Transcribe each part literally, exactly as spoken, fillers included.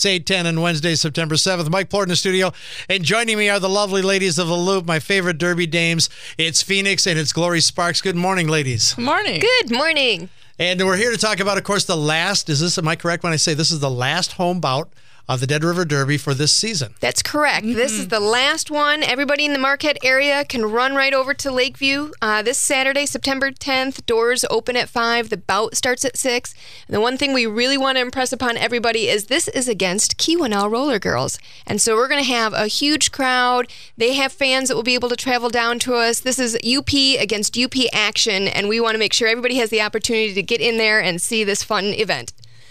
eight ten on Wednesday, September seventh. Mike Plort in the studio. And joining me are the lovely ladies of the Loop, my favorite Derby dames. It's Phoenix and it's Glory Sparks. Good morning, ladies. Good morning. Good morning. And we're here to talk about, of course, the last, is this, am I correct when I say this is the last home bout of the Dead River Derby for this season? That's correct. Mm-hmm. This is the last one. Everybody in the Marquette area can run right over to Lakeview uh, this Saturday, September tenth. Doors open at five. The bout starts at six. And the one thing we really want to impress upon everybody is this is against Keweenaw Roller Girls. And so we're going to have a huge crowd. They have fans that will be able to travel down to us. This is U P against U P action, and we want to make sure everybody has the opportunity to get in there and see this fun event.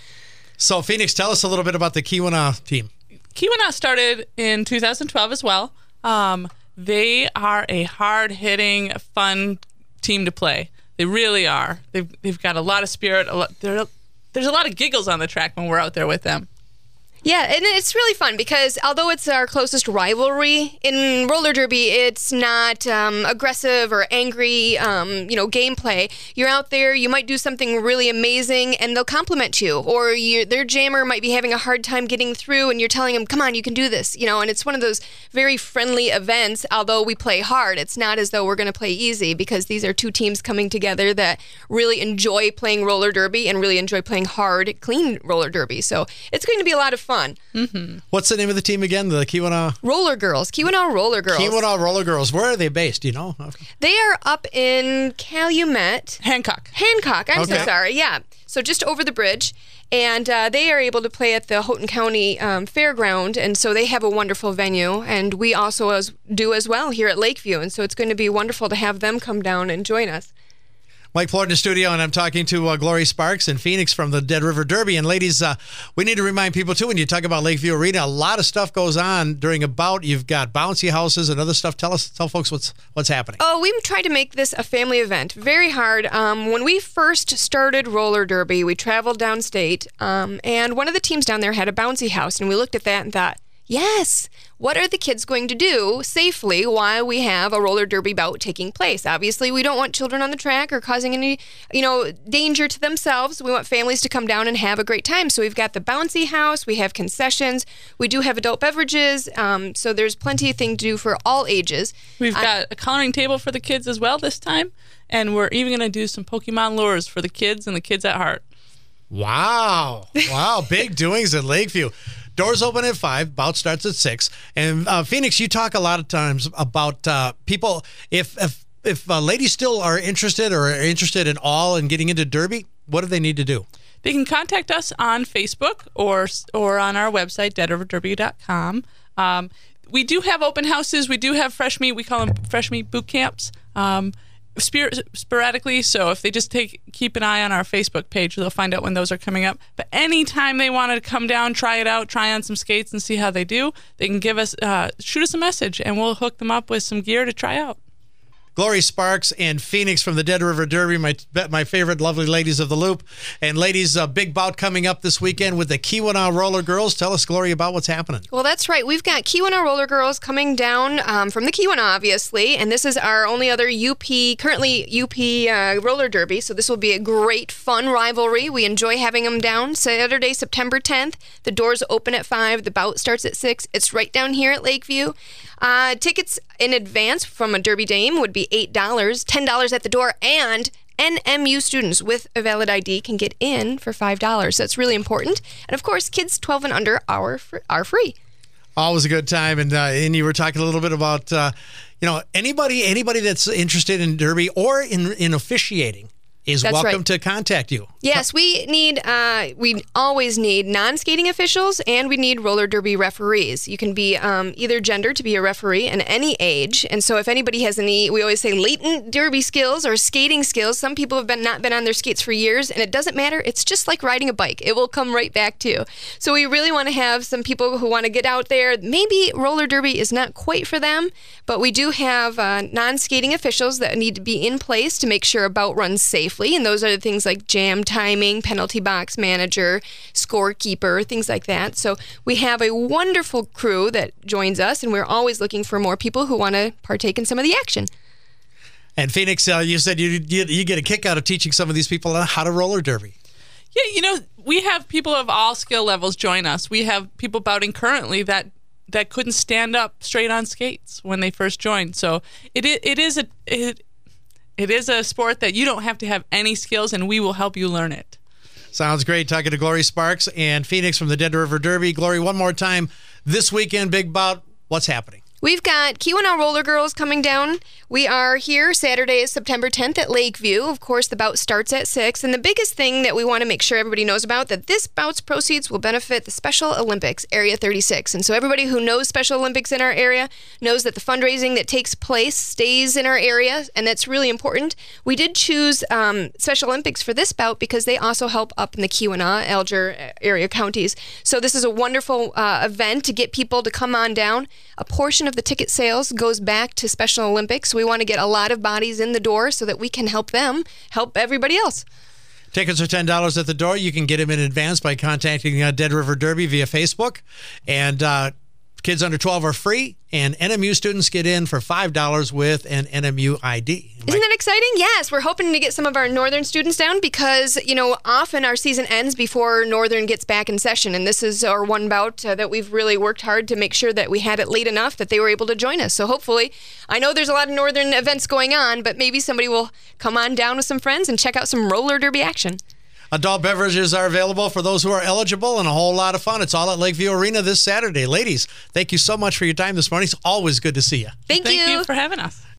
So, Phoenix, tell us a little bit about the Keweenaw team. Keweenaw started in two thousand twelve as well. Um, they are a hard-hitting, fun team to play. They really are. They've they've got a lot of spirit. A lot, there's a lot of giggles on the track when we're out there with them. Yeah, and it's really fun because although it's our closest rivalry in roller derby, it's not um, aggressive or angry, um, you know, gameplay. You're out there, you might do something really amazing, and they'll compliment you. Or you, their jammer might be having a hard time getting through, and you're telling them, "Come on, you can do this." You know, and it's one of those very friendly events. Although we play hard, it's not as though we're going to play easy because these are two teams coming together that really enjoy playing roller derby and really enjoy playing hard, clean roller derby. So it's going to be a lot of fun. Fun. Mm-hmm. What's the name of the team again? The Keweenaw Roller Girls. Keweenaw Roller Girls. Keweenaw Roller Girls. Where are they based? Do you know? Okay. They are up in Calumet. Hancock. Hancock. I'm okay. so sorry. Yeah. So just over the bridge. And uh, they are able to play at the Houghton County um, Fairground. And so they have a wonderful venue. And we also as, do as well here at Lakeview. And so it's going to be wonderful to have them come down and join us. Mike Plort in the studio, and I'm talking to uh, Glory Sparks and Phoenix from the Dead River Derby. And ladies, uh, we need to remind people, too, when you talk about Lakeview Arena, a lot of stuff goes on during a bout. You've got bouncy houses and other stuff. Tell us, tell folks what's what's happening. Oh, we've tried to make this a family event. Very hard. Um, when we first started roller derby, we traveled downstate, um, and one of the teams down there had a bouncy house, and we looked at that and thought, yes, what are the kids going to do safely while we have a roller derby bout taking place? Obviously, we don't want children on the track or causing any, you know, danger to themselves. We want families to come down and have a great time. So we've got the bouncy house, we have concessions, we do have adult beverages, um, so there's plenty of things to do for all ages. We've I- got a coloring table for the kids as well this time, and we're even going to do some Pokemon lures for the kids and the kids at heart. Wow. Wow. Big doings at Lakeview. Doors open at five, bout starts at six. And uh, Phoenix, you talk a lot of times about uh, people, if if, if uh, ladies still are interested or are interested in all and getting into Derby, what do they need to do? They can contact us on Facebook or or on our website, dead river derby dot com. Um, we do have open houses. We do have fresh meat. We call them fresh meat boot camps. Um, sporadically, so if they just take keep an eye on our Facebook page, they'll find out when those are coming up. But anytime they want to come down, try it out, try on some skates and see how they do, they can give us uh, shoot us a message and we'll hook them up with some gear to try out. Glory Sparks and Phoenix from the Dead River Derby, my my favorite lovely ladies of the Loop. And ladies, a big bout coming up this weekend with the Keweenaw Roller Girls. Tell us, Glory, about what's happening. Well, that's right. We've got Keweenaw Roller Girls coming down um, from the Keweenaw, obviously, and this is our only other U P, currently U P uh, roller derby, so this will be a great, fun rivalry. We enjoy having them down. Saturday, September tenth. The doors open at five. The bout starts at six. It's right down here at Lakeview. Uh, tickets in advance from a Derby Dame would be eight dollars, ten dollars at the door, and N M U students with a valid I D can get in for five dollars. That's really important. And, of course, kids twelve and under are, fr- are free. Always a good time. And uh, and you were talking a little bit about, uh, you know, anybody anybody that's interested in Derby or in, in officiating is That's welcome right. to contact you. Yes, we need, uh, we always need non-skating officials, and we need roller derby referees. You can be um, either gender to be a referee and any age. And so if anybody has any, we always say latent derby skills or skating skills. Some people have been not been on their skates for years, and it doesn't matter. It's just like riding a bike. It will come right back to you. So we really want to have some people who want to get out there. Maybe roller derby is not quite for them, but we do have uh, non-skating officials that need to be in place to make sure a bout runs safely. And those are the things like jam timing, penalty box manager, scorekeeper, things like that. So we have a wonderful crew that joins us, and we're always looking for more people who want to partake in some of the action. And Phoenix, uh, you said you, you you get a kick out of teaching some of these people how to roller derby. Yeah, you know, we have people of all skill levels join us. We have people bouting currently that that couldn't stand up straight on skates when they first joined. So it is, it is a it, it is a sport that you don't have to have any skills, and we will help you learn it. Sounds great. Talking to Glory Sparks and Phoenix from the Dead River Derby. Glory, one more time. This weekend, big bout. What's happening? We've got Keweenaw Roller Girls coming down. We are here Saturday, September tenth at Lakeview. Of course, the bout starts at six. And the biggest thing that we want to make sure everybody knows about, that this bout's proceeds will benefit the Special Olympics, Area thirty-six. And so everybody who knows Special Olympics in our area knows that the fundraising that takes place stays in our area, and that's really important. We did choose um, Special Olympics for this bout because they also help up in the Keweenaw, Alger area counties. So this is a wonderful uh, event to get people to come on down. A portion of the ticket sales goes back to Special Olympics. We want to get a lot of bodies in the door so that we can help them help everybody else. Tickets are ten dollars at the door. You can get them in advance by contacting uh, Dead River Derby via Facebook. And uh, kids under twelve are free, and N M U students get in for five dollars with an N M U I D. Isn't that exciting? Yes, we're hoping to get some of our Northern students down because, you know, often our season ends before Northern gets back in session. And this is our one bout uh, that we've really worked hard to make sure that we had it late enough that they were able to join us. So hopefully, I know there's a lot of Northern events going on, but maybe somebody will come on down with some friends and check out some roller derby action. Adult beverages are available for those who are eligible, and a whole lot of fun. It's all at Lakeview Arena this Saturday. Ladies, thank you so much for your time this morning. It's always good to see you. Thank, Thank you. you for having us.